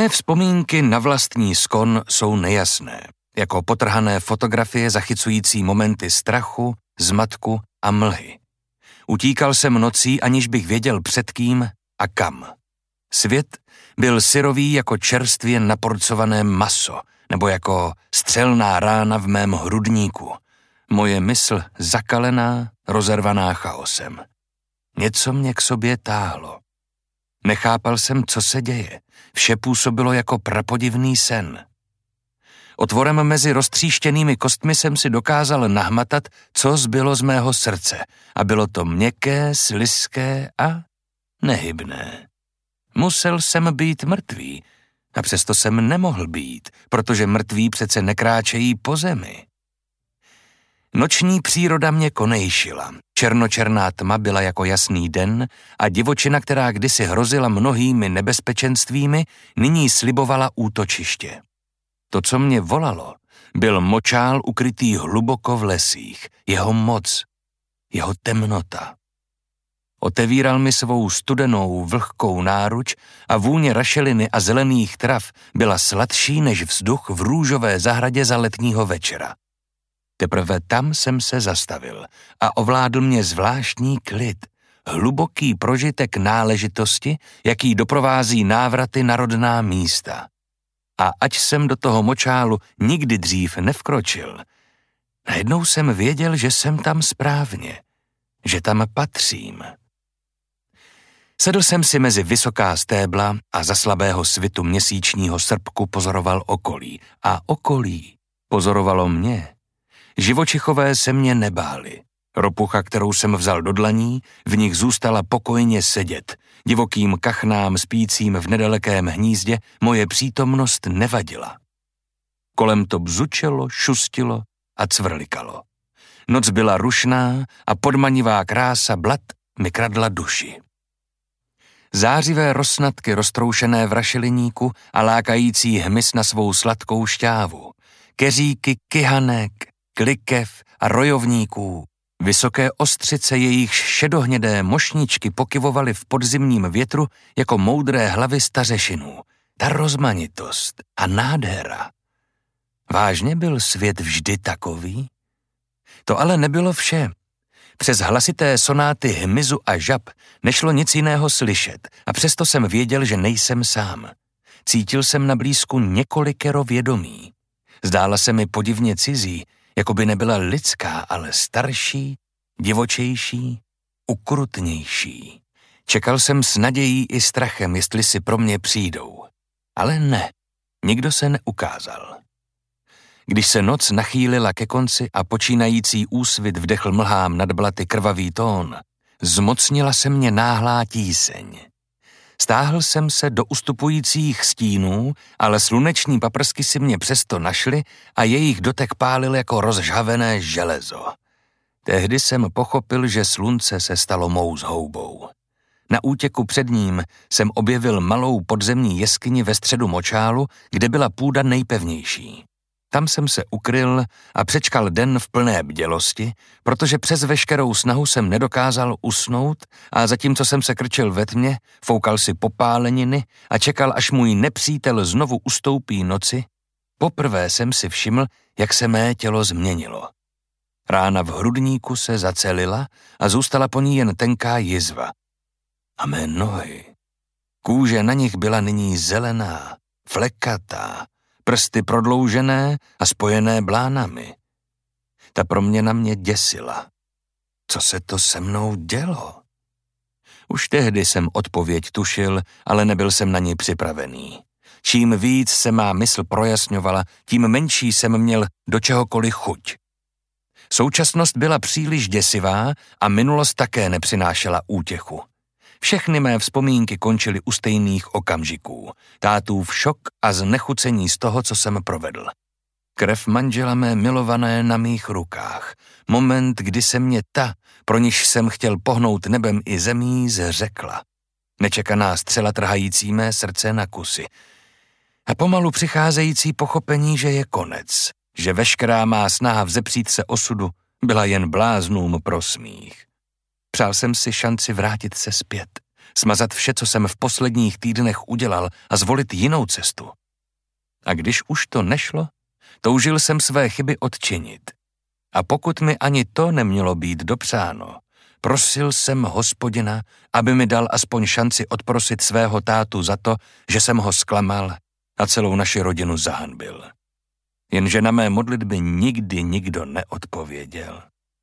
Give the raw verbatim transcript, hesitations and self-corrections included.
Mé vzpomínky na vlastní skon jsou nejasné, jako potrhané fotografie zachycující momenty strachu, zmatku a mlhy. Utíkal jsem nocí, aniž bych věděl před kým a kam. Svět byl syrový jako čerstvě naporcované maso, nebo jako střelná rána v mém hrudníku. Moje mysl zakalená, rozervaná chaosem. Něco mě k sobě táhlo. Nechápal jsem, co se děje. Vše působilo jako prapodivný sen. Otvorem mezi roztříštěnými kostmi jsem si dokázal nahmatat, co zbylo z mého srdce, a bylo to měkké, slizké a nehybné. Musel jsem být mrtvý, a přesto jsem nemohl být, protože mrtví přece nekráčejí po zemi. Noční příroda mě konejšila. Černočerná tma byla jako jasný den a divočina, která kdysi hrozila mnohými nebezpečenstvími, nyní slibovala útočiště. To, co mě volalo, byl močál ukrytý hluboko v lesích, jeho moc, jeho temnota. Otevíral mi svou studenou, vlhkou náruč a vůně rašeliny a zelených trav byla sladší než vzduch v růžové zahradě za letního večera. Teprve tam jsem se zastavil a ovládl mě zvláštní klid, hluboký prožitek náležitosti, jaký doprovází návraty na rodná místa. A ať jsem do toho močálu nikdy dřív nevkročil, najednou jsem věděl, že jsem tam správně, že tam patřím. Sedl jsem si mezi vysoká stébla a za slabého svitu měsíčního srpku pozoroval okolí. A okolí pozorovalo mě. Živočichové se mě nebáli. Ropucha, kterou jsem vzal do dlaní, v nich zůstala pokojně sedět. Divokým kachnám spícím v nedalekém hnízdě moje přítomnost nevadila. Kolem to bzučelo, šustilo a cvrlikalo. Noc byla rušná a podmanivá krása blat mi kradla duši. Zářivé rosnatky roztroušené v rašeliníku a lákající hmyz na svou sladkou šťávu. Keříky kyhanek, klikev a rojovníků. Vysoké ostřice, jejichž šedohnědé mošničky pokyvovaly v podzimním větru jako moudré hlavy stařešinů. Ta rozmanitost a nádhera. Vážně byl svět vždy takový? To ale nebylo vše. Přes hlasité sonáty hmyzu a žab nešlo nic jiného slyšet a přesto jsem věděl, že nejsem sám. Cítil jsem na blízku několikero vědomí. Zdála se mi podivně cizí, jako by nebyla lidská, ale starší, divočejší, ukrutnější. Čekal jsem s nadějí i strachem, jestli si pro mě přijdou. Ale ne, nikdo se neukázal. Když se noc nachýlila ke konci a počínající úsvit vdechl mlhám nad blaty krvavý tón, zmocnila se mě náhlá tíseň. Stáhl jsem se do ustupujících stínů, ale sluneční paprsky si mě přesto našly a jejich dotek pálil jako rozžhavené železo. Tehdy jsem pochopil, že slunce se stalo mou zhoubou. Na útěku před ním jsem objevil malou podzemní jeskyni ve středu močálu, kde byla půda nejpevnější. Tam jsem se ukryl a přečkal den v plné bdělosti, protože přes veškerou snahu jsem nedokázal usnout a zatímco jsem se krčil ve tmě, foukal si popáleniny a čekal, až můj nepřítel znovu ustoupí noci, poprvé jsem si všiml, jak se mé tělo změnilo. Rána v hrudníku se zacelila a zůstala po ní jen tenká jizva. A mé nohy. Kůže na nich byla nyní zelená, flekatá, prsty prodloužené a spojené blánami. Ta proměna mě děsila. Co se to se mnou dělo? Už tehdy jsem odpověď tušil, ale nebyl jsem na ní připravený. Čím víc se má mysl projasňovala, tím menší jsem měl do čehokoliv chuť. Současnost byla příliš děsivá a minulost také nepřinášela útěchu. Všechny mé vzpomínky končily u stejných okamžiků. Tátův šok a znechucení z toho, co jsem provedl. Krev manžela mé milované na mých rukách. Moment, kdy se mě ta, pro niž jsem chtěl pohnout nebem i zemí, zřekla. Nečekaná střela trhající mé srdce na kusy. A pomalu přicházející pochopení, že je konec. Že veškerá má snaha vzepřít se osudu byla jen bláznům pro smích. Přál jsem si šanci vrátit se zpět. smazat vše, co jsem v posledních týdnech udělal a zvolit jinou cestu. A když už to nešlo, toužil jsem své chyby odčinit. A pokud mi ani to nemělo být dopřáno, prosil jsem Hospodina, aby mi dal aspoň šanci odprosit svého tátu za to, že jsem ho zklamal a celou naši rodinu zahanbil. Jenže na mé modlitby nikdy nikdo neodpověděl.